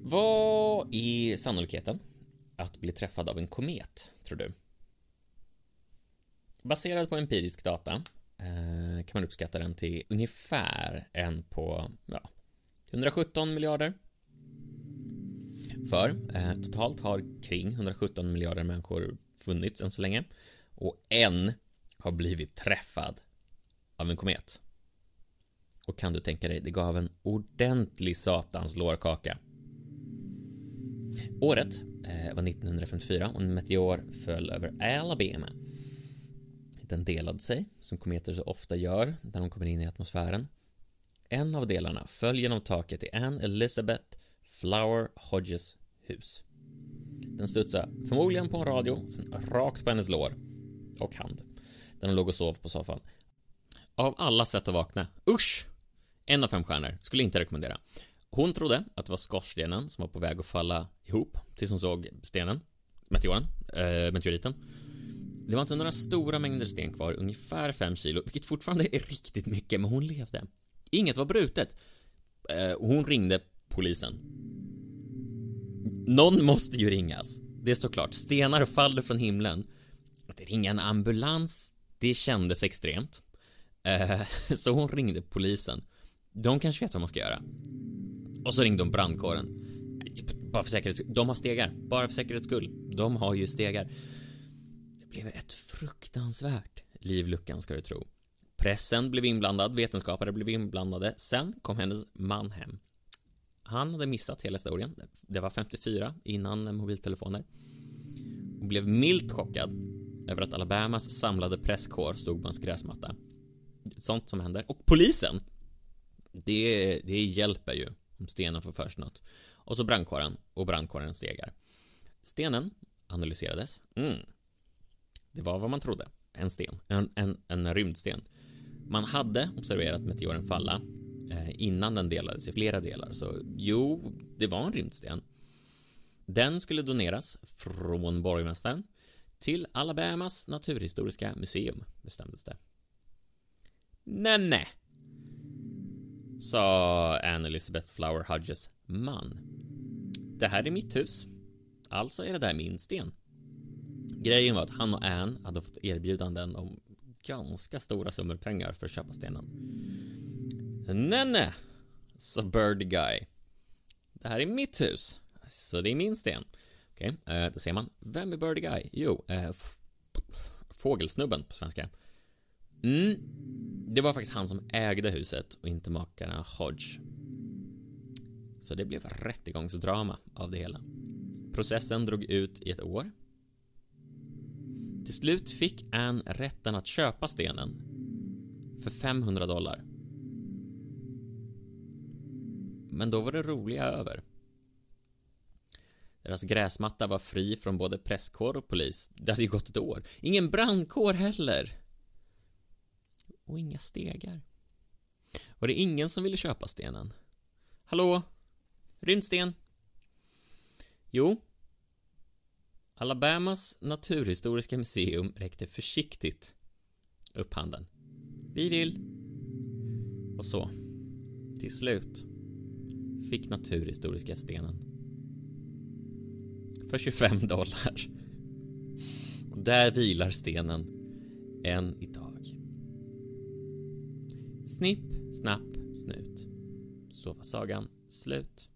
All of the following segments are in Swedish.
Vad är sannolikheten att bli träffad av en komet, tror du? Baserad på empirisk data kan man uppskatta den till ungefär en på 117 miljarder. För totalt har kring 117 miljarder människor funnits än så länge. Och en har blivit träffad av en komet. Och kan du tänka dig, det gav en ordentlig satans lårkaka. Året var 1954 och en meteor föll över Alabama. Den delade sig, som kometer så ofta gör när de kommer in i atmosfären. En av delarna föll genom taket i Anne Elizabeth Flower Hodges hus. Den studsade förmodligen på en radio, sen rakt på hennes lår och hand. Den låg och sov på soffan. Av alla sätt att vakna, usch! 1 av 5 stjärnor, skulle inte rekommendera. Hon trodde att det var skorstenen som var på väg att falla ihop tills hon såg stenen, meteoriten. Det var inte några stora mängder sten kvar, ungefär 5 kilo, vilket fortfarande är riktigt mycket, men hon levde. Inget var brutet. Hon ringde polisen. Någon måste ju ringas. Det står klart, stenar faller från himlen. Att ringa en ambulans, det kändes extremt. Så hon ringde polisen. De kanske vet vad man ska göra. Och så ringde de brandkåren. Bara för säkerhets skull. De har stegar. Bara för säkerhets skull. De har ju stegar. Det blev ett fruktansvärt livluckan, ska du tro. Pressen blev inblandad. Vetenskapare blev inblandade. Sen kom hennes man hem. Han hade missat hela historien. Det var 54 innan mobiltelefoner. Hon blev milt chockad över att Alabamas samlade presskår stod på hans gräsmatta. Sånt som händer. Och polisen, det hjälper ju om stenen får först något. Och så brandkåren, och brandkåren stegar. Stenen analyserades. Det var vad man trodde. En sten, en rymdsten. Man hade observerat meteoren falla innan den delades i flera delar. Så jo, det var en rymdsten. Den skulle doneras från borgmästaren till Alabamas naturhistoriska museum, bestämdes det. Nej, sa Anne Elizabeth Flower Hodges man. Det här är mitt hus. Alltså är det där min sten. Grejen var att han och Anne hade fått erbjudanden om ganska stora summor pengar för att köpa stenen. Nej, sa Bird Guy. Det här är mitt hus. Så det är min sten. Okej, då ser man. Vem är Bird Guy? Jo, fågelsnubben på svenska. Det var faktiskt han som ägde huset och inte makarna Hodge. Så det blev rättegångsdrama av det hela. Processen drog ut i 1 år. Till slut fick Anne rätten att köpa stenen för $500. Men då var det roliga över. Deras gräsmatta var fri från både presskår och polis. Det hade ju gått 1 år. Ingen brandkår heller. Och inga stegar. Var det ingen som ville köpa stenen? Hallå? Rymdsten? Jo. Alabamas naturhistoriska museum räckte försiktigt upp handen. Vi vill. Och så. Till slut fick naturhistoriska stenen för $25. Och där vilar stenen än idag. Snipp, snapp, snut. Så var sagan slut.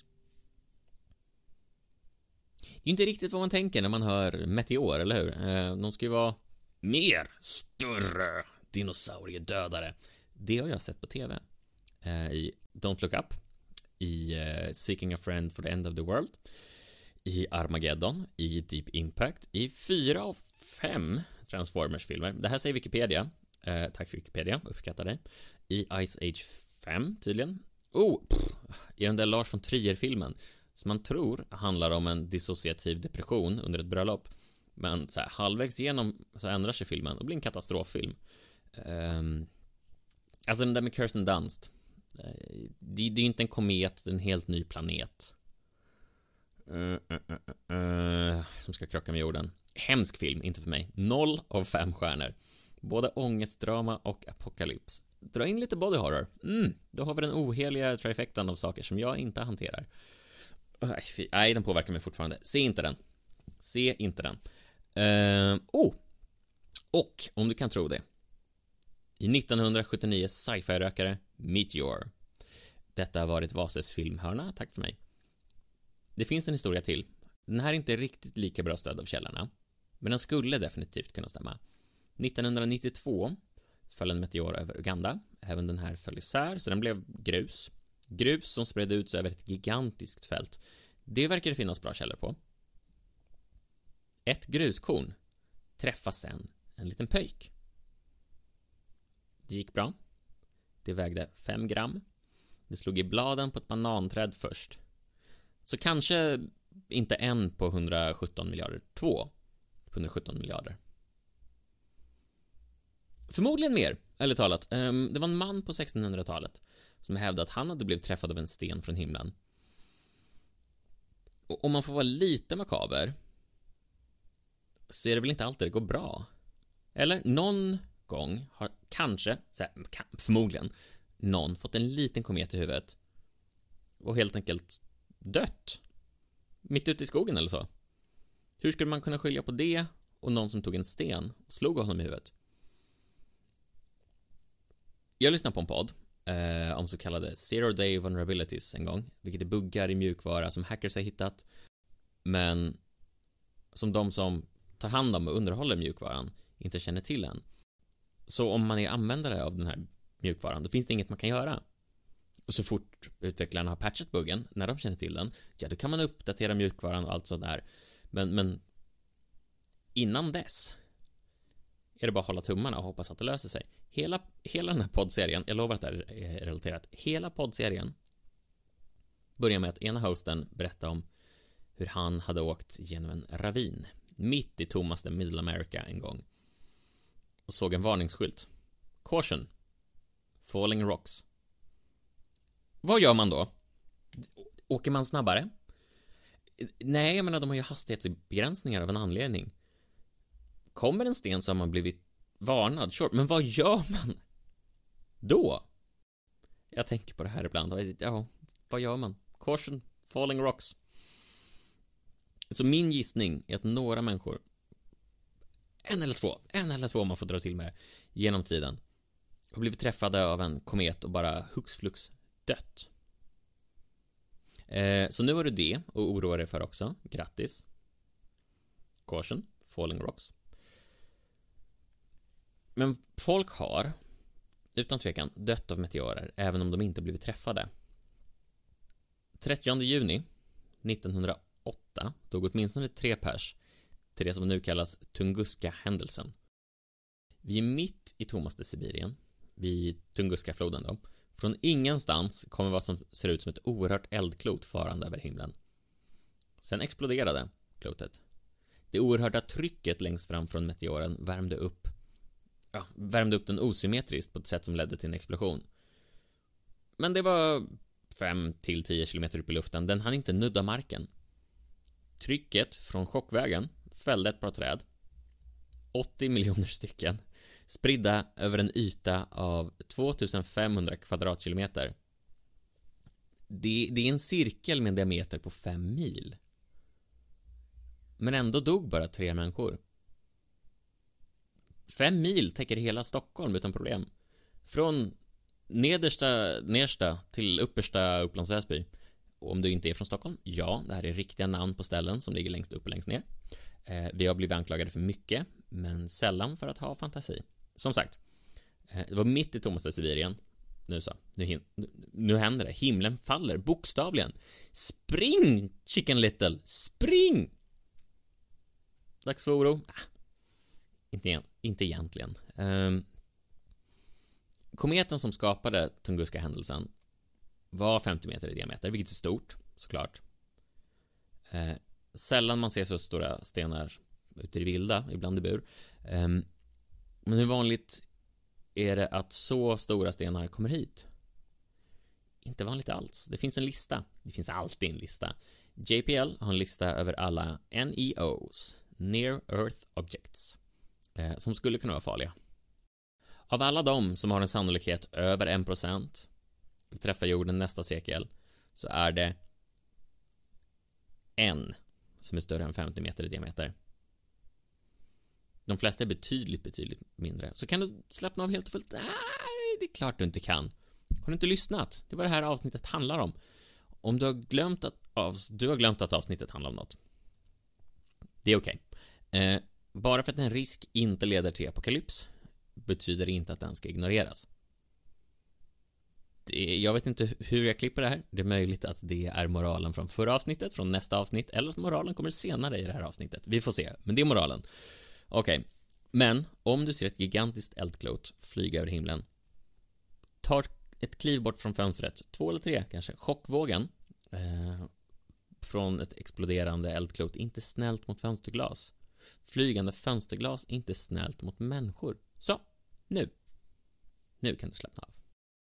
Det är inte riktigt vad man tänker när man hör meteor, eller hur? De ska ju vara mer större dinosauriedödare. Det har jag sett på tv. I Don't Look Up, i Seeking a Friend for the End of the World, i Armageddon, i Deep Impact, i 4 av 5 Transformers-filmer. Det här säger Wikipedia. Tack Wikipedia, uppskattar det. I Ice Age 5 tydligen. I den där Lars von Trier-filmen som man tror handlar om en dissociativ depression under ett bröllop. Men så här, halvvägs igenom så ändrar sig filmen och blir en katastroffilm. Alltså den där med Kirsten Dunst. Det är ju inte en komet, det är en helt ny planet. Som ska krocka med jorden. Hemsk film, inte för mig. 0 av 5 stjärnor. Både ångestdrama och apokalyps. Dra in lite body horror. Då har vi den oheliga trifectan av saker som jag inte hanterar. Nej, den påverkar mig fortfarande. Se inte den. Och om du kan tro det, i 1979 sci-fi-rökare Meteor. Detta har varit Vases filmhörna, tack för mig. Det finns en historia till. Den här är inte riktigt lika bra stöd av källorna, men den skulle definitivt kunna stämma. 1992 föll en meteor över Uganda. Även den här föll isär, så den blev grus. Grus som spred ut sig över ett gigantiskt fält. Det verkar det finnas bra källor på. Ett gruskorn träffade sen en liten pöjk. Det gick bra. Det vägde 5 gram. Det slog i bladen på ett bananträd först. Så kanske inte en på 117 miljarder, 2 på 117 miljarder. Förmodligen mer, eller talat. Det var en man på 1600-talet som hävdade att han hade blivit träffad av en sten från himlen. Och om man får vara lite makaber, så är det väl inte alltid det går bra. Eller någon gång har kanske, förmodligen, någon fått en liten komet i huvudet och helt enkelt dött mitt ute i skogen eller så. Hur skulle man kunna skilja på det och någon som tog en sten och slog honom i huvudet? Jag lyssnade på en podd om så kallade zero day vulnerabilities en gång, vilket är buggar i mjukvara som hackers har hittat, men som de som tar hand om och underhåller mjukvaran inte känner till än. Så om man är användare av den här mjukvaran, då finns det inget man kan göra. Och så fort utvecklarna har patchat buggen, när de känner till den, ja, då kan man uppdatera mjukvaran och allt sånt där. Men innan dess är det bara att hålla tummarna och hoppas att det löser sig. Hela den här poddserien, jag lovar att det är relaterat, hela poddserien börjar med att ena hosten berättar om hur han hade åkt genom en ravin mitt i tommaste Middle America en gång och såg en varningsskylt. Caution, falling rocks. Vad gör man då? Åker man snabbare? Nej, jag menar, de har ju hastighetsbegränsningar av en anledning. Kommer en sten så har man blivit varnad, sure. Men vad gör man då? Jag tänker på det här ibland. Ja, vad gör man? Caution, falling rocks. Så min gissning är att några människor, en eller två om man får dra till med det, genom tiden har blivit träffade av en komet och bara hux flux dött. Så nu har du det och oroar dig för också. Grattis. Caution, falling rocks. Men folk har utan tvekan dött av meteorer, även om de inte blivit träffade. 30 juni 1908 dog åtminstone 3 pers till det som nu kallas Tunguska-händelsen. Vi är mitt i tommaste Sibirien, vid Tunguska-floden då. Från ingenstans kommer vad som ser ut som ett oerhört eldklot farande över himlen. Sen exploderade klotet. Det oerhörda trycket längst fram från meteoren värmde upp den osymmetriskt på ett sätt som ledde till en explosion. Men det var 5-10 kilometer upp i luften. Den hann inte nudda marken. Trycket från chockvägen fällde ett par träd. 80 miljoner stycken. Spridda över en yta av 2500 kvadratkilometer. Det är en cirkel med en diameter på 5 mil. Men ändå dog bara 3 människor. 5 mil täcker hela Stockholm utan problem. Från nedersta till uppersta Upplands Väsby. Och om du inte är från Stockholm, ja, det här är riktiga namn på ställen som ligger längst upp och längst ner. Vi har blivit anklagade för mycket, men sällan för att ha fantasi. Som sagt, det var mitt i tommaste Sibirien. Nu händer det. Himlen faller, bokstavligen. Spring, Chicken Little, spring! Dags för oro. Inte egentligen. Kometen som skapade Tunguska-händelsen var 50 meter i diameter, vilket är stort, såklart. Sällan man ser så stora stenar ute i vilda, ibland i bur. Men hur vanligt är det att så stora stenar kommer hit? Inte vanligt alls. Det finns en lista. Det finns alltid en lista. JPL har en lista över alla NEOs, Near Earth Objects, som skulle kunna vara farliga. Av alla de som har en sannolikhet över 1% att träffa jorden nästa sekel, så är det en som är större än 50 meter i diameter. De flesta är betydligt mindre. Så kan du slappna av helt och fullt? Nej, det är klart du inte kan. Har du inte lyssnat? Det var det här avsnittet handlar om. Om du har glömt att avsnittet handlar om något. Det är okej. Bara för att en risk inte leder till apokalyps betyder det inte att den ska ignoreras. Jag vet inte hur jag klipper det här. Det är möjligt att det är moralen från förra avsnittet, från nästa avsnitt, eller att moralen kommer senare i det här avsnittet. Vi får se, men det är moralen. Okej. Men om du ser ett gigantiskt eldklot flyga över himlen, tar ett kliv bort från fönstret, 2 eller 3 kanske, chockvågen från ett exploderande eldklot, inte snällt mot fönsterglas. Flygande fönsterglas, inte snällt mot människor. Så, nu kan du slappna av.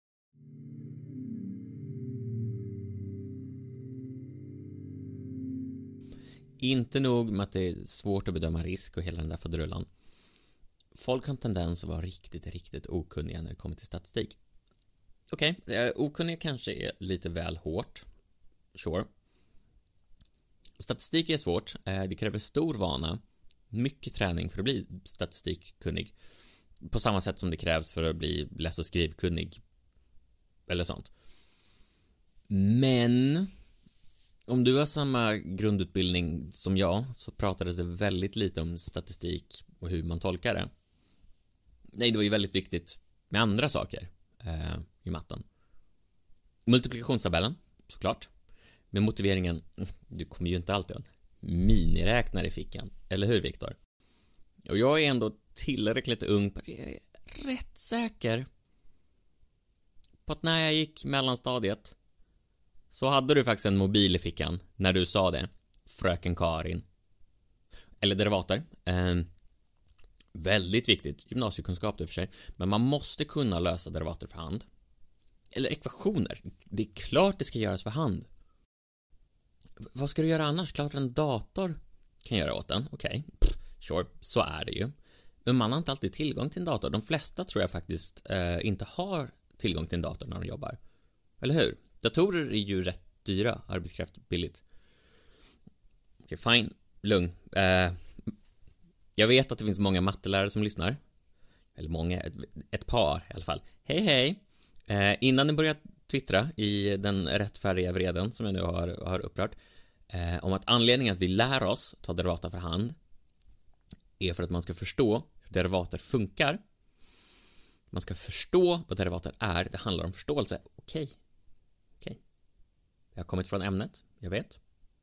Inte nog med att det är svårt att bedöma risk och hela den där fadrullan. Folk har en tendens att vara riktigt okunniga när det kommer till statistik. Okej, okunniga kanske är lite väl hårt. Sure. Statistik är svårt. Det kräver stor vana, mycket träning för att bli statistikkunnig. På samma sätt som det krävs för att bli läs- och skrivkunnig. Eller sånt. Men om du har samma grundutbildning som jag, så pratades det väldigt lite om statistik och hur man tolkar det. Nej, det var ju väldigt viktigt med andra saker i matten. Multiplikationstabellen, såklart. Med motiveringen, du kommer ju inte alltid ha en miniräknare i fickan. Eller hur, Viktor? Och jag är ändå tillräckligt ung på att jag är rätt säker på att när jag gick mellanstadiet så hade du faktiskt en mobil i fickan när du sa det, fröken Karin. Eller derivater. Väldigt viktigt, gymnasiekunskap i och för sig. Men man måste kunna lösa derivater för hand. Eller ekvationer. Det är klart det ska göras för hand. Vad ska du göra annars? Klart en dator kan göra åt den. Okej, sure, så är det ju. Men man har inte alltid tillgång till en dator. De flesta tror jag faktiskt inte har tillgång till en dator när de jobbar. Eller hur? Datorer är ju rätt dyra, arbetskraft billigt. Okej, fine, lugn. Jag vet att det finns många mattelärare som lyssnar. Eller många, ett par i alla fall. Hej. Innan ni börjar twittra i den rättfärdiga vreden som jag nu har upprört, om att anledningen att vi lär oss ta derivater för hand är för att man ska förstå hur derivater funkar. Man ska förstå vad derivater är. Det handlar om förståelse. Okej. Jag har kommit från ämnet, jag vet.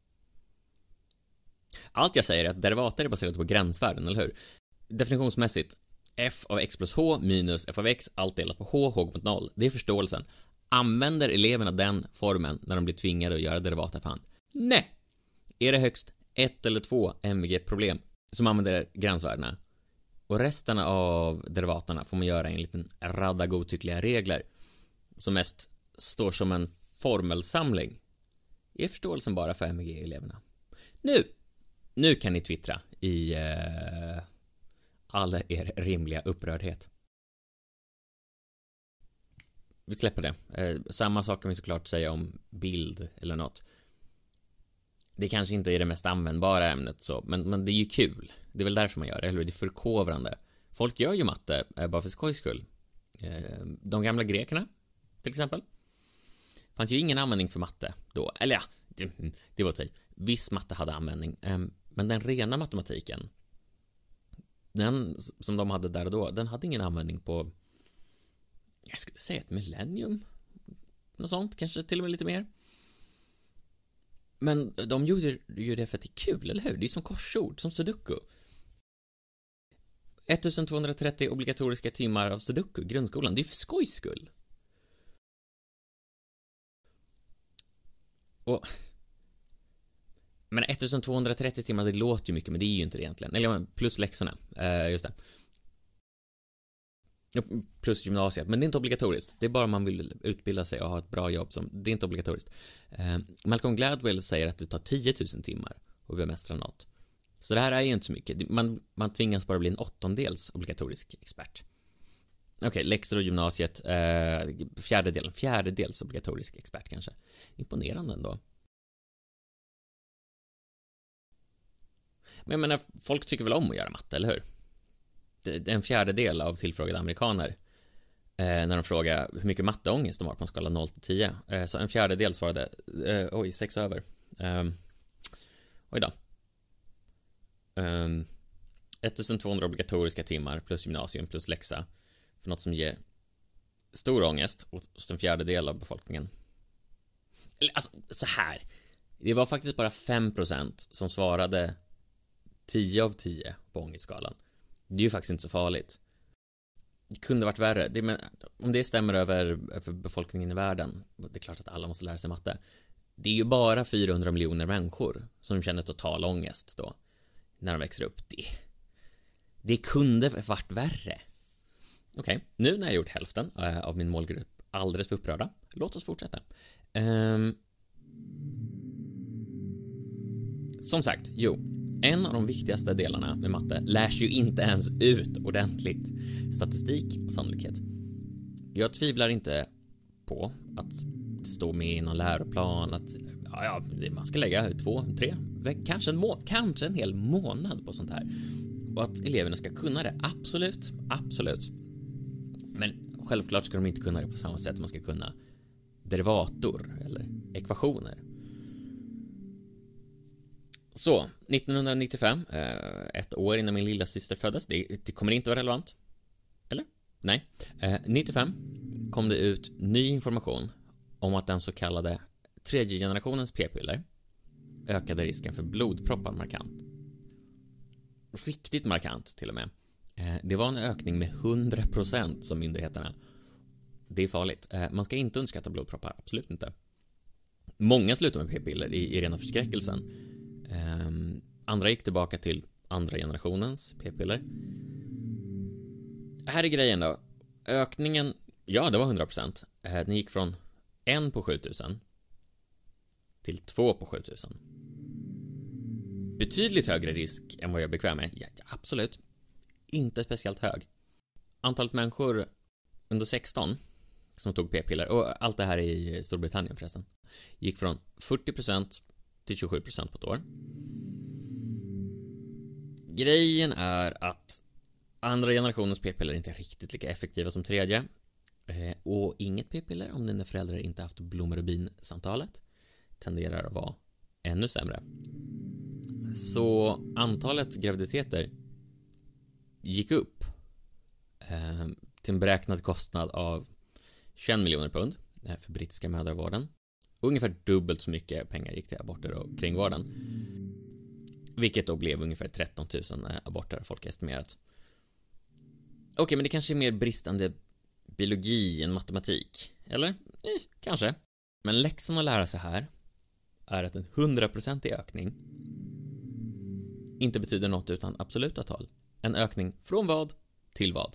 Allt jag säger är att derivater är baserat på gränsvärden, eller hur? Definitionsmässigt, f av x plus h minus f av x, allt delat på h går mot 0. Det är förståelsen. Använder eleverna den formen när de blir tvingade att göra derivater för hand? Nej! Är det högst 1 eller 2 MVG-problem som använder gränsvärdena? Och resten av derivaterna får man göra en liten radda godtyckliga regler som mest står som en formelsamling. Är förståelsen bara för MVG-eleverna? Nu kan ni twittra i all er rimliga upprördhet. Vi släpper det. Samma sak kan vi såklart säga om bild eller något. Det kanske inte är det mest användbara ämnet så, men det är ju kul. Det är väl därför man gör det, eller det är förkovrande. Folk gör ju matte bara för skojs skull. De gamla grekerna till exempel fanns ju ingen användning för matte då. Eller ja, det var tid. Viss matte hade användning. Men den rena matematiken, den som de hade där och då, den hade ingen användning på, jag skulle säga ett millennium. Något sånt, kanske till och med lite mer. Men de gjorde ju det för att det är kul, eller hur? Det är som korsord, som sudoku. 1230 obligatoriska timmar av sudoku, grundskolan. Det är för skojs skull. Men 1230 timmar, det låter ju mycket, men det är ju inte det egentligen. Eller plus läxorna, just det. Plus gymnasiet, men det är inte obligatoriskt. Det är bara om man vill utbilda sig och ha ett bra jobb som, det är inte obligatoriskt. Malcolm Gladwell säger att det tar 10 000 timmar att bemästra något. Så det här är ju inte så mycket. Man tvingas bara bli en 8/8 obligatorisk expert. Okej, läxor och gymnasiet, fjärdedels obligatorisk expert kanske. Imponerande ändå. Men jag menar, folk tycker väl om att göra matte, eller hur? Det är en fjärdedel av tillfrågade amerikaner när de frågar hur mycket matteångest de har på en skala 0 till 10. Så en fjärdedel svarade 6 över. Oj då. 1200 obligatoriska timmar plus gymnasium plus läxa för något som ger stor ångest hos en fjärdedel av befolkningen. Alltså, så här. Det var faktiskt bara 5% som svarade 10 av 10 på ångestskalan. Det är ju faktiskt inte så farligt. Det kunde varit värre. Om det stämmer över befolkningen i världen, det är klart att alla måste lära sig matte. Det är ju bara 400 miljoner människor som känner total ångest då, när de växer upp. Det kunde varit värre. Okej, nu när jag gjort hälften av min målgrupp alldeles för upprörda, låt oss fortsätta. Som sagt, en av de viktigaste delarna med matte lärs ju inte ens ut ordentligt. Statistik och sannolikhet. Jag tvivlar inte på att det står med i någon läroplan att man ska lägga 2, 3, kanske en hel månad på sånt här. Och att eleverna ska kunna det. Absolut. Men självklart ska de inte kunna det på samma sätt som man ska kunna derivator eller ekvationer. Så, 1995, ett år innan min lilla syster föddes, det kommer inte vara relevant. Eller? Nej. 95 kom det ut ny information om att den så kallade tredje generationens p-piller ökade risken för blodproppar markant. Riktigt markant till och med. Det var en ökning med 100% som myndigheterna. Det är farligt. Man ska inte underskatta blodproppar, absolut inte. Många slutade med p-piller i rena förskräckelsen. Andra gick tillbaka till andra generationens p-piller. Här är grejen då. Ökningen, det var 100%. Den gick från 1 på 7000 till 2 på 7000. Betydligt högre risk än vad jag är bekväm med. Ja, absolut. Inte speciellt hög. Antalet människor under 16 som tog p-piller, och allt det här i Storbritannien förresten, gick från 40% till 27% på ett år. Grejen är att andra generationens p-piller inte är riktigt lika effektiva som tredje. Och inget p-piller, om dina föräldrar inte haft blommor och bin-samtalet, tenderar att vara ännu sämre. Så antalet graviditeter gick upp till en beräknad kostnad av 21 miljoner pund för brittiska mödravården. Och ungefär dubbelt så mycket pengar gick till aborter och kringvården. Vilket då blev ungefär 13 000 aborter, folk estimerat. Okej, men det kanske är mer bristande biologi än matematik. Eller? Kanske. Men läxan att lära sig här är att en 100% ökning inte betyder något utan absoluta tal. En ökning från vad till vad?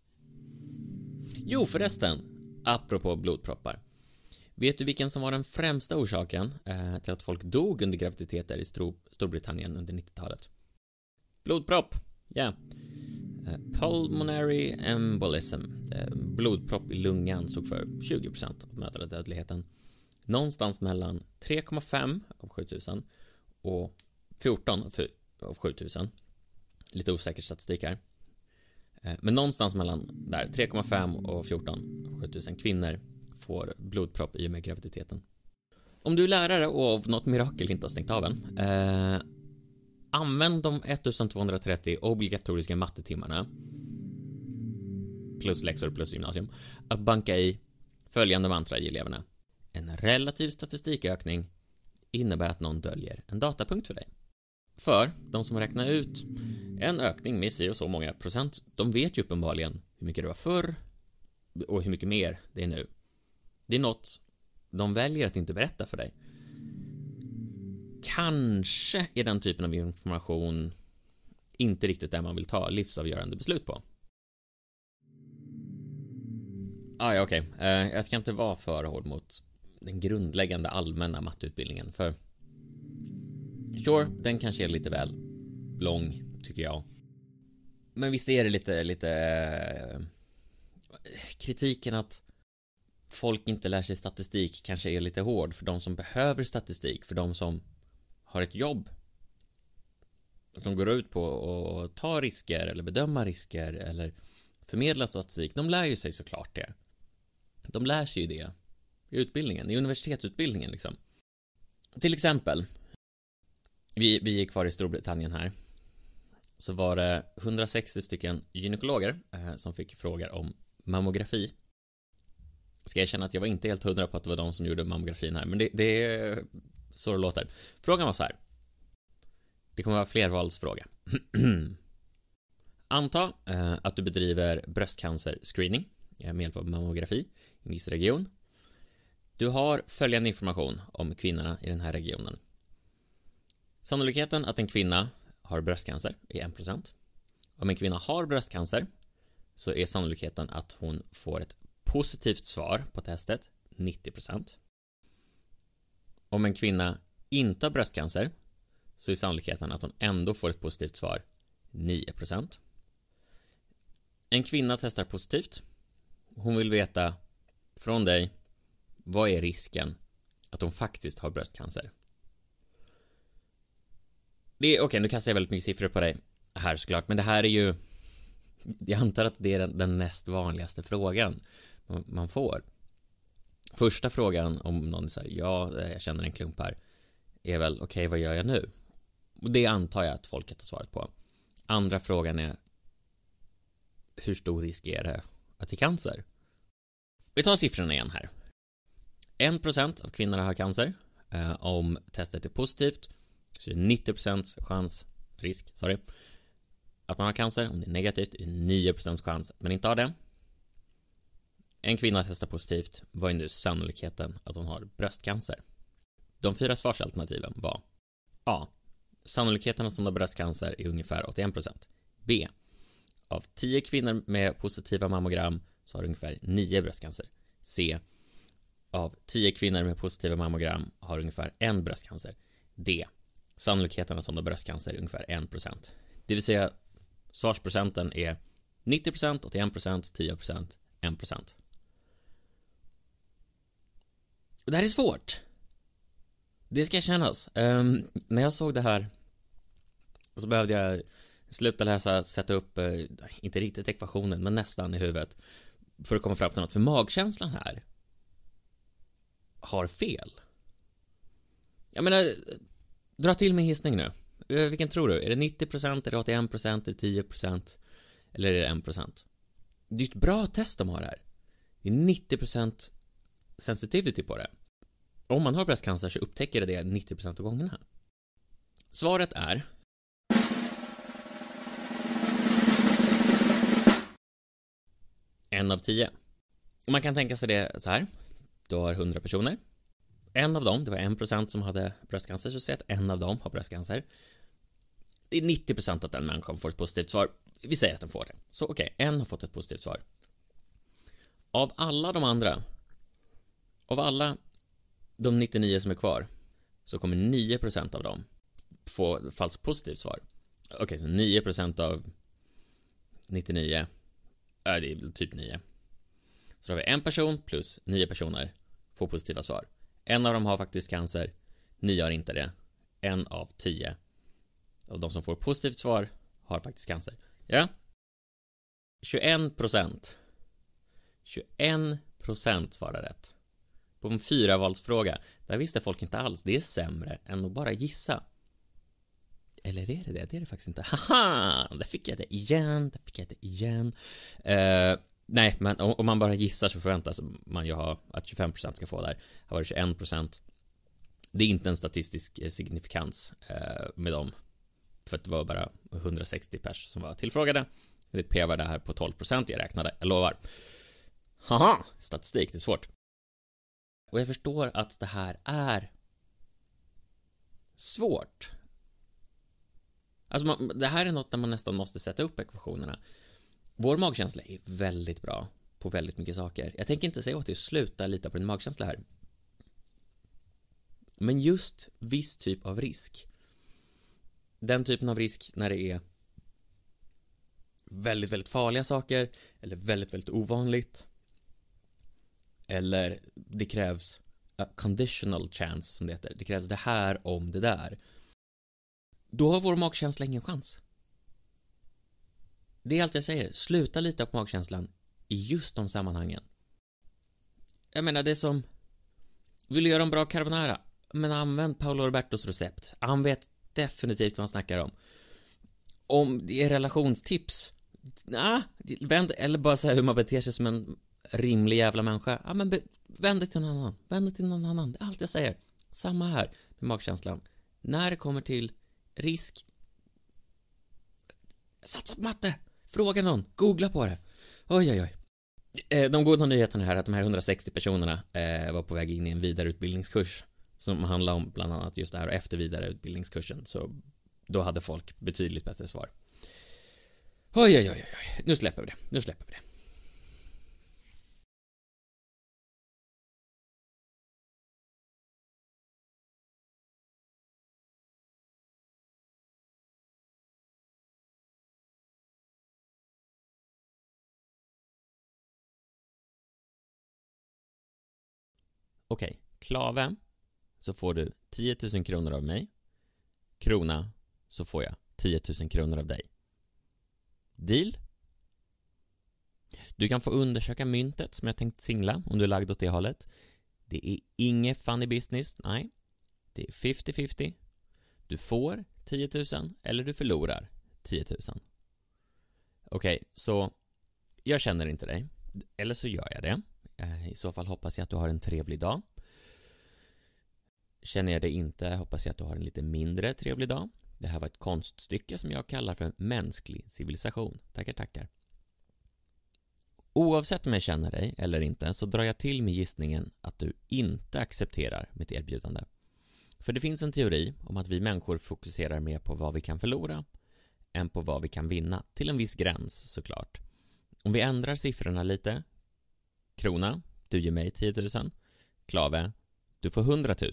Jo, förresten, apropå blodproppar. Vet du vilken som var den främsta orsaken till att folk dog under graviditeter i Storbritannien under 90-talet? Blodpropp, ja. Pulmonary embolism. Blodpropp i lungan såg för 20% av mödradödligheten. Någonstans mellan 3,5 av 7000 och 14 av 7000. Lite osäker statistik här. Men någonstans mellan där 3,5 och 14 av 7000 kvinnor får blodpropp i och med graviditeten. Om du är lärare och av något mirakel inte har stängt av en, använd de 1230 obligatoriska mattetimmarna plus läxor plus gymnasium att banka i följande mantra i eleverna. En relativ statistikökning innebär att någon döljer en datapunkt för dig. För de som räknar ut en ökning med si och så många procent, de vet ju uppenbarligen hur mycket det var förr och hur mycket mer det är nu. Det är något de väljer att inte berätta för dig. Kanske är den typen av information inte riktigt där man vill ta livsavgörande beslut på. Okej. Jag ska inte vara för hård mot den grundläggande allmänna matteutbildningen, för den kanske är lite väl lång, tycker jag. Men visst är det lite kritiken att folk inte lär sig statistik kanske är lite hård för de som behöver statistik, för de som har ett jobb som går ut på att ta risker eller bedöma risker eller förmedla statistik, de lär ju sig såklart det. De lär sig ju det i utbildningen, i universitetsutbildningen liksom. Till exempel, vi är kvar i Storbritannien här. Så var det 160 stycken gynekologer som fick frågor om mammografi. Ska jag känna att jag var inte helt 100 på att det var de som gjorde mammografin här, men det är så det låter. Frågan var så här. Det kommer vara flervalsfråga. Anta att du bedriver bröstcancer-screening med hjälp av mammografi i en viss region. Du har följande information om kvinnorna i den här regionen. Sannolikheten att en kvinna har bröstcancer är 1%. Om en kvinna har bröstcancer så är sannolikheten att hon får ett positivt svar på testet 90%. Om en kvinna inte har bröstcancer så är sannolikheten att hon ändå får ett positivt svar 9%. En kvinna testar positivt. Hon vill veta från dig, vad är risken att hon faktiskt har bröstcancer? Okej, nu kastar jag väldigt mycket siffror på dig här såklart, men det här är ju, jag antar att det är den näst vanligaste frågan man får. Första frågan om någon säger jag känner en klump här är väl, okej, vad gör jag nu? Och det antar jag att folket har svarat på. Andra frågan är, hur stor risk är det att det är cancer? Vi tar siffrorna igen här. 1% av kvinnorna har cancer. Om testet är positivt så är det 90% risk att man har cancer. Om det är negativt är det 9% chans att man inte har det. En kvinna testar positivt. Vad är nu sannolikheten att hon har bröstcancer? De 4 svarsalternativen var A. Sannolikheten att hon har bröstcancer är ungefär 81%. B. Av 10 kvinnor med positiva mammogram så har ungefär 9 bröstcancer. C. Av 10 kvinnor med positiva mammogram har ungefär 1 bröstcancer. D. Sannolikheten att hon har bröstcancer är ungefär 1%. Det vill säga svarsprocenten är 90%, 81%, 10%, 1%. Det här är svårt. Det ska kännas. När jag såg det här så behövde jag sluta läsa, sätta upp, inte riktigt ekvationen, men nästan i huvudet för att komma fram till något. För magkänslan här har fel. Jag menar, dra till min gissning nu. Vilken tror du? Är det 90%, är det 81%, är det 10% eller är det 1%? Det är ett bra test de har här. Det är 90% sensitivity på det. Om man har bröstcancer så upptäcker det 90% av gångerna. Svaret är 1 av 10. Och man kan tänka sig det så här. Du har 100 personer. En av dem, det var 1% som hade bröstcancer. Så säg att en av dem har bröstcancer. Det är 90% att den människan får ett positivt svar. Vi säger att den får det. Så okej, en har fått ett positivt svar. Av alla de andra, av alla de 99 som är kvar, så kommer 9% av dem få falskt positivt svar. Okej, så 9% av 99, det är typ 9. Så då har vi en person plus 9 personer får positiva svar. En av dem har faktiskt cancer, 9 har inte det. 1 av 10 av de som får positivt svar har faktiskt cancer. Ja. 21% svarar rätt. På en 4-valsfråga. Där visste folk inte alls. Det är sämre än att bara gissa. Eller är det det? Det är det faktiskt inte. Haha! Där fick jag det igen. Nej, men om man bara gissar så förväntas man ju ha att 25% ska få där. Här var det 21%. Det är inte en statistisk signifikans med dem. För att det var bara 160 pers som var tillfrågade. Det är ett p-värde här på 12%. Jag räknade, jag lovar. Haha! Statistik, det är svårt. Och jag förstår att det här är svårt. Alltså det här är något där man nästan måste sätta upp ekvationerna. Vår magkänsla är väldigt bra på väldigt mycket saker. Jag tänker inte säga åt dig att sluta lita på din magkänsla här. Men just viss typ av risk. Den typen av risk när det är väldigt, väldigt farliga saker. Eller väldigt, väldigt ovanligt. Eller det krävs a conditional chance som det heter. Det krävs det här om det där. då har vår magkänsla ingen chans. Det är allt jag säger. Sluta lita på magkänslan i just de sammanhangen. Jag menar, det är som... Vill du göra en bra carbonara? Men använd Paolo Robertos recept. Han vet definitivt vad han snackar om. Om det är relationstips, vänd, eller bara säga hur man beter sig som en rimlig jävla människa. Ja, men vänd dig till någon annan. Vänd dig till någon annan. Det är allt jag säger. Samma här med magkänslan. När det kommer till risk, satsa på matte. Fråga någon. Googla på det. Oj. De goda nyheterna här är att de här 160 personerna var på väg in i en vidareutbildningskurs som handlar om bland annat just det här, och efter vidareutbildningskursen så då hade folk betydligt bättre svar. Oj. Nu släpper vi det. Okej, klave så får du 10 000 kronor av mig. Krona så får jag 10 000 kronor av dig. Deal? Du kan få undersöka myntet som jag tänkt singla om du är lagd åt det hållet. Det är inget funny business, nej. Det är 50-50. Du får 10 000 eller du förlorar 10 000. Okej, så jag känner inte dig. Eller så gör jag det. I så fall hoppas jag att du har en trevlig dag. Känner jag det inte hoppas jag att du har en lite mindre trevlig dag. Det här var ett konststycke som jag kallar för mänsklig civilisation. Tackar. Oavsett om jag känner dig eller inte så drar jag till med gissningen att du inte accepterar mitt erbjudande. För det finns en teori om att vi människor fokuserar mer på vad vi kan förlora än på vad vi kan vinna. Till en viss gräns såklart. Om vi ändrar siffrorna lite. Krona, du ger mig 10 000. Klave, du får 100 000.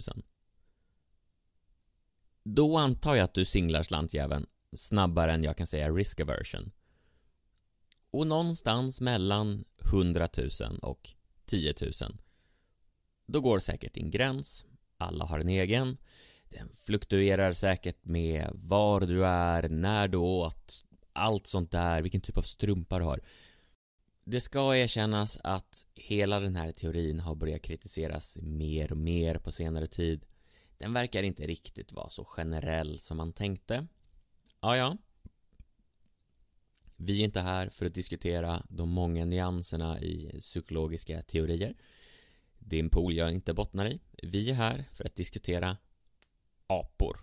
Då antar jag att du singlar slantjäveln snabbare än jag kan säga risk aversion. Och någonstans mellan 100 000 och 10 000. Då går säkert din gräns. Alla har en egen. Den fluktuerar säkert med var du är, när du åt, allt sånt där, vilken typ av strumpa du har. Det ska erkännas att hela den här teorin har börjat kritiseras mer och mer på senare tid. Den verkar inte riktigt vara så generell som man tänkte. Ja. Vi är inte här för att diskutera de många nyanserna i psykologiska teorier. Det är en pool jag inte bottnar i. Vi är här för att diskutera apor.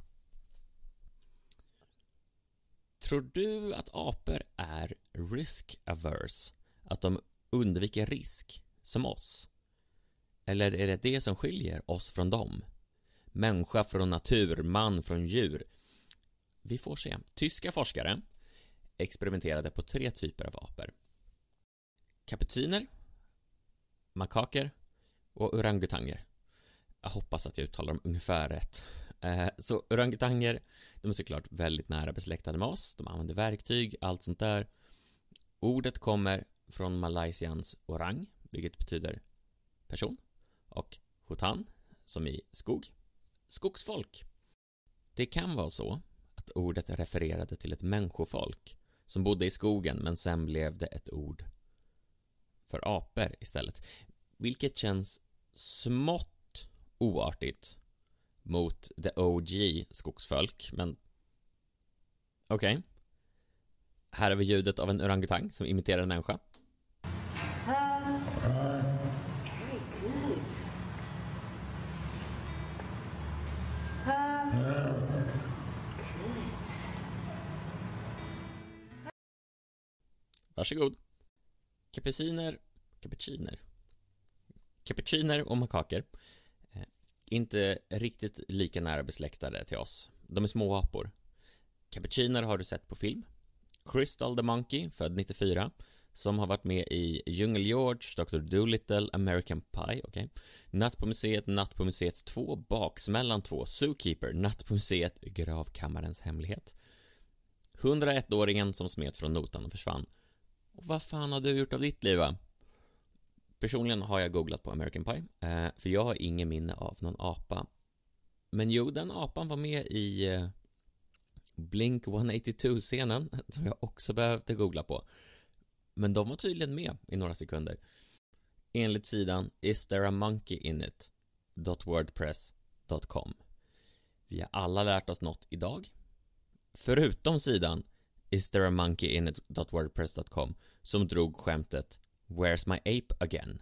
Tror du att apor är risk averse? Att de undviker risk som oss? Eller är det som skiljer oss från dem? Människa från natur, man från djur. Vi får se. Tyska forskare experimenterade på 3 typer av apor. Kapuciner, makaker och orangutanger. Jag hoppas att jag uttalar dem ungefär rätt. Så orangutanger, de är såklart väldigt nära besläktade med oss. De använder verktyg, allt sånt där. Ordet kommer från malaysians orang, vilket betyder person. Och hutan, som i skog. Skogsfolk. Det kan vara så att ordet refererade till ett människofolk som bodde i skogen men sen blev det ett ord för apor istället. Vilket känns smått oartigt mot the OG skogsfolk, men okej. Här har vi ljudet av en orangutang som imiterar en människa. Varsågod. Kapuciner och makaker inte riktigt lika nära besläktade till oss. De är små apor. Kapuciner har du sett på film. Crystal the Monkey, född 94, som har varit med i Djungel George, Dr. Dolittle, American Pie, okej. Natt på museet 2, Baksmällan 2, Zookeeper, Natt på museet, Gravkammarens hemlighet. 101-åringen som smet från notan och försvann. Och vad fan har du gjort av ditt liv, va? Personligen har jag googlat på American Pie, för jag har ingen minne av någon apa. Men jo, den apan var med i Blink-182-scenen som jag också behövde googla på. Men de var tydligen med i några sekunder. Enligt sidan istthereamonkeyinit.wordpress.com. Vi har alla lärt oss något idag. Förutom sidan istthereamonkeyinit.wordpress.com som drog skämtet Where's my ape again?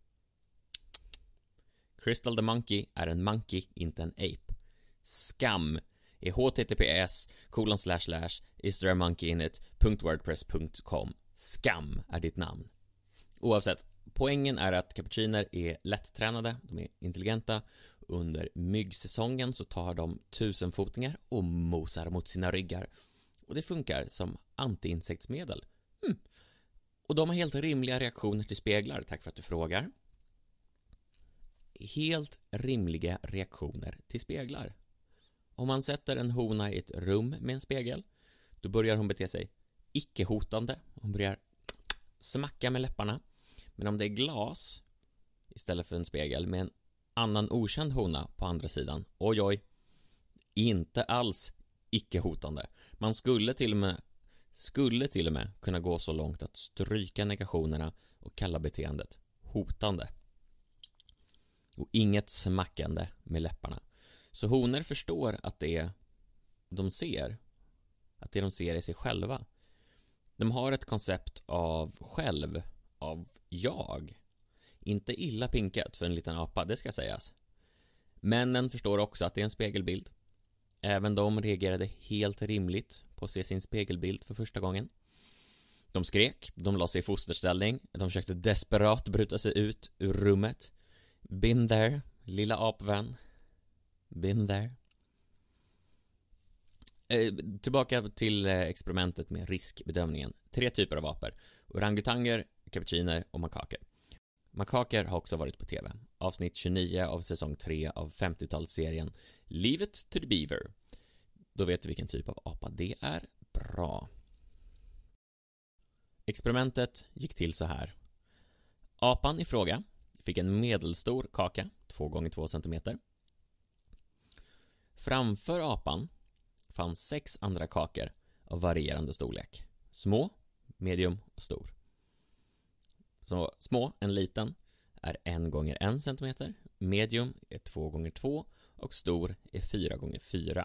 Crystal the Monkey är en monkey, inte en ape. Skam är https://istthereamonkeyinit.wordpress.com. Skam är ditt namn. Oavsett, poängen är att cappucciner är lättränade, de är intelligenta. Under myggsäsongen så tar de 1000-fotingar och mosar mot sina ryggar. Och det funkar som antiinsektsmedel. Och de har helt rimliga reaktioner till speglar, tack för att du frågar. Helt rimliga reaktioner till speglar. Om man sätter en hona i ett rum med en spegel, då börjar hon bete sig icke-hotande. Hon börjar smacka med läpparna. Men om det är glas istället för en spegel med en annan okänd hona på andra sidan, oj, inte alls icke-hotande. Man skulle till och med kunna gå så långt att stryka negationerna och kalla beteendet hotande. Och inget smackande med läpparna. Så honor förstår att det de ser är sig själva. De har ett koncept av själv, av jag. Inte illa pinkat för en liten apa, det ska sägas. Männen förstår också att det är en spegelbild. Även de reagerade helt rimligt på att se sin spegelbild för första gången. De skrek, de la sig i fosterställning, de försökte desperat bryta sig ut ur rummet. Been there, lilla apvän. Been there. Tillbaka till experimentet med riskbedömningen. 3 typer av apor. Orangutanger, cappucciner och makaker. Makaker har också varit på tv. Avsnitt 29 av säsong 3 av 50-talsserien Leave it to the Beaver. Då vet du vilken typ av apa det är. Bra. Experimentet gick till så här. Apan i fråga fick en medelstor kaka, 2 x 2 cm. Framför apan fanns 6 andra kakor av varierande storlek. Små, medium och stor. Så små, en liten, är 1 x 1 cm. Medium är 2 x 2 och stor är 4 x 4.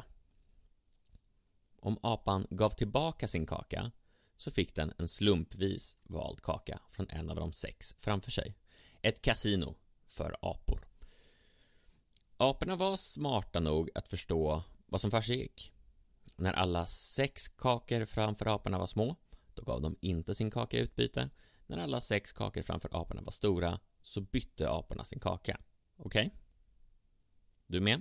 Om apan gav tillbaka sin kaka så fick den en slumpvis vald kaka från en av de 6 framför sig. Ett kasino för apor. Aporna var smarta nog att förstå vad som försiggick. När alla 6 kakor framför aporna var små, då gav de inte sin kaka i utbyte. När alla 6 kakor framför aporna var stora, så bytte aporna sin kaka. Okej? Du med?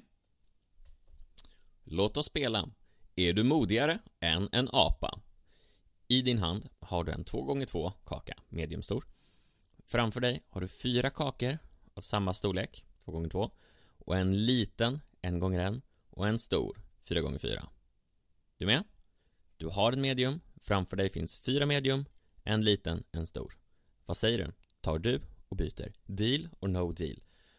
Låt oss spela. Är du modigare än en apa? I din hand har du en 2 x 2 kaka, mediumstor. Framför dig har du 4 kakor av samma storlek, 2 x 2. Och en liten, 1 x 1. Och en stor, 4 x 4. Du med? Du har en medium. Framför dig finns 4 medium, en liten, en stor. Vad säger du? Tar du och byter? Deal or no deal?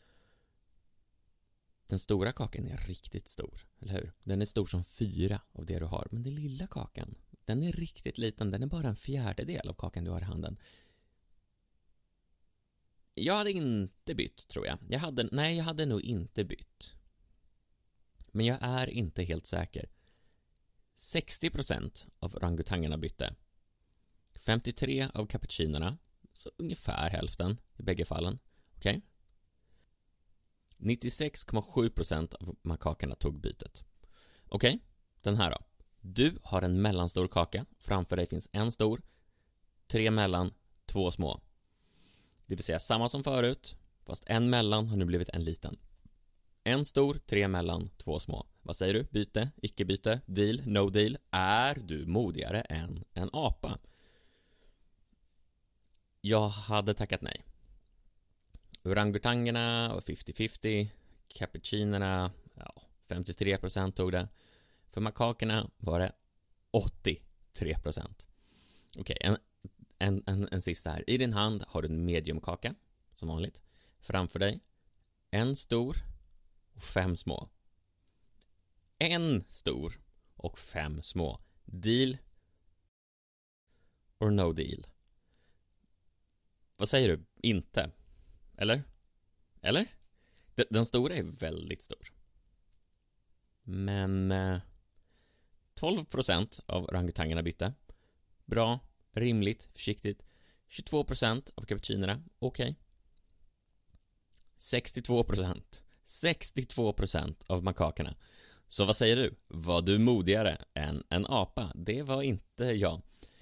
Den stora kakan är riktigt stor, eller hur? Den är stor som 4 av det du har. Men den lilla kakan, den är riktigt liten. Den är bara en 1/4 av kakan du har i handen. Jag hade inte bytt, tror jag. Jag hade nog inte bytt. Men jag är inte helt säker. 60% av orangutangerna bytte. 53 av cappuccinerna, så ungefär hälften i bägge fallen. Okej? 96,7% av makakerna tog bytet. Okej? Den här då. Du har en mellanstor kaka. Framför dig finns en stor, 3 mellan, 2 små. Det vill säga samma som förut, fast en mellan har nu blivit en liten. En stor, 3 mellan, 2 små. Vad säger du? Byte? Icke byte? Deal? No deal? Är du modigare än en apa? Jag hade tackat nej. Orangutangerna var 50-50. Cappuccinerna, 53% tog det. För makakerna var det 83%. Okej, en sista här. I din hand har du en mediumkaka, som vanligt. Framför dig en stor och 5 små. En stor och 5 små. Deal or no deal? Vad säger du? Inte? Eller? Eller? Den stora är väldigt stor. Men 12% av orangutangerna bytte. Bra, rimligt, försiktigt. 22% av cappuccinerna, okej. 62% av makakerna. Så vad säger du? Var du modigare än en apa? Det var inte jag.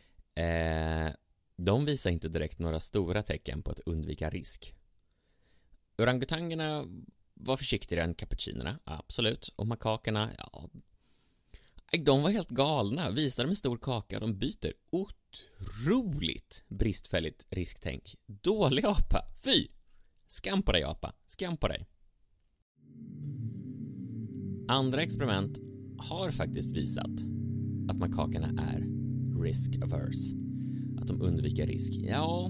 De visar inte direkt några stora tecken på att undvika risk. Orangutangerna var försiktigare än cappuccinerna, absolut. Och makakerna, ja, de var helt galna. Visar de en stor kaka, de byter. Otroligt bristfälligt risktänk. Dålig apa, fy! Skam på dig, apa, skam på dig. Andra experiment har faktiskt visat att makakerna är risk averse. Att de undviker risk. Ja,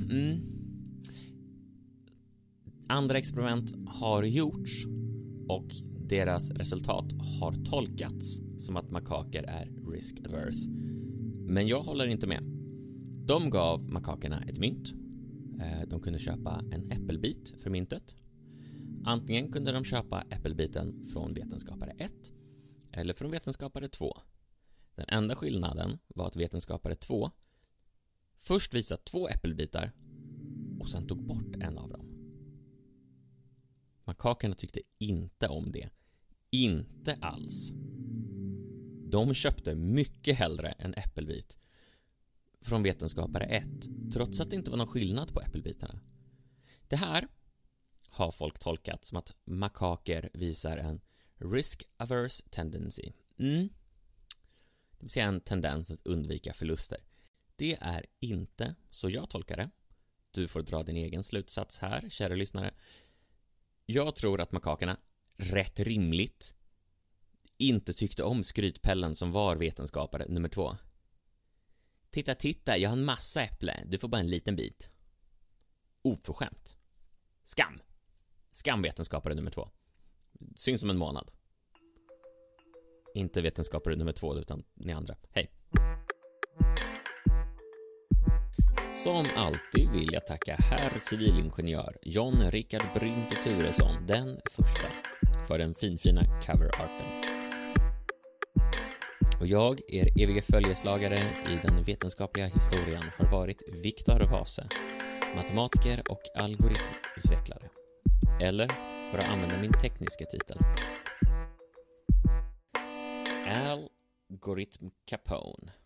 Andra experiment har gjorts och deras resultat har tolkats som att makaker är risk averse. Men jag håller inte med. De gav makakerna ett mynt. De kunde köpa en äppelbit för myntet. Antingen kunde de köpa äppelbiten från vetenskapare 1 eller från vetenskapare 2. Den enda skillnaden var att vetenskapare 2 först visade 2 äppelbitar och sen tog bort en av dem. Makakerna tyckte inte om det. Inte alls. De köpte mycket hellre en äppelbit från vetenskapare 1, trots att det inte var någon skillnad på äppelbitarna. Det här har folk tolkat som att makaker visar en risk-averse tendency. Det vill säga en tendens att undvika förluster. Det är inte så jag tolkar det. Du får dra din egen slutsats här, kära lyssnare. Jag tror att makakerna, rätt rimligt, inte tyckte om skrytpellen som var vetenskapare nummer 2. Titta, jag har en massa äpple. Du får bara en liten bit. Oförskämt. Skam vetenskapare nummer 2. Syns om en månad. Inte vetenskapare nummer 2 utan ni andra. Hej. Som alltid vill jag tacka herr civilingenjör John Rickard Brynte Turesson, den första, för den finfina coverarten. Och jag, er eviga följeslagare i den vetenskapliga historien, har varit Viktor Vase, matematiker och algoritmutvecklare. Eller, för att använda min tekniska titel, Algoritm Capone.